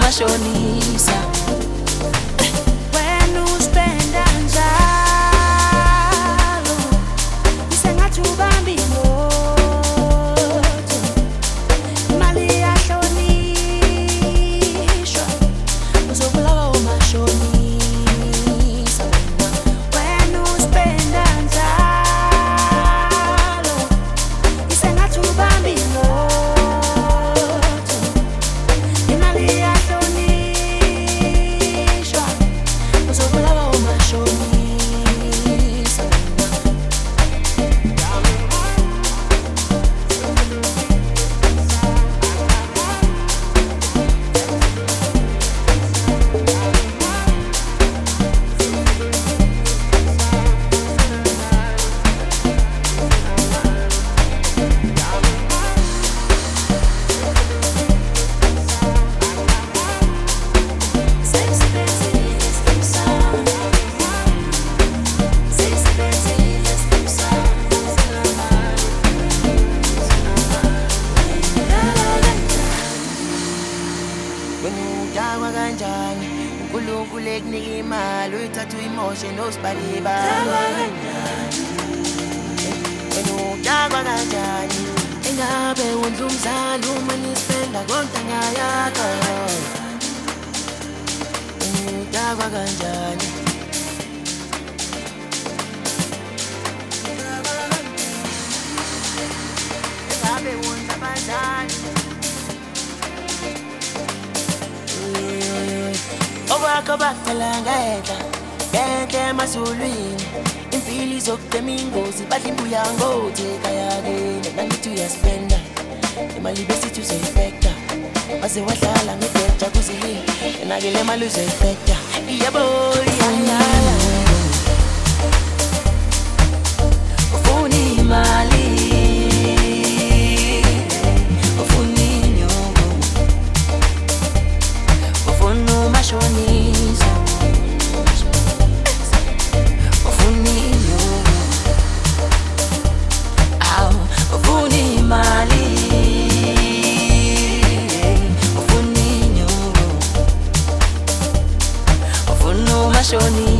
mashonisa. When uspenda njalo isengathi ubamba imoto, imali yahlonishwa uzobulawa umashonisa. When uspenda njalo isengathi ubamba imoto, imali yahlonishwa uzobulawa umashonisa. Uyagwa kanjani uNkulunkulu ekunika imali uyithatha uyimoshe nosibaliba. Uyagwa kanjani engabe wondla umdlalo uma nispenda kontanga yakho. Uyagwa kanjani engabe wondla kanjani. Okwakho bakuthelanga edla ngeke emazulwini, impilo izokutema ingozi, badla imbuya ngothi ekayakini. Nangithi uyaspenda imali besithi uzoyifekta, maze wadlala ngedeja kuzilini enake le mali uzoyifekta. Yebo yayaya ufuna imali, ufuna inyongo, ufuna umashonisa, ufuna inyongo, ufuna imali, ufuna inyongo, ufuna umashonisa.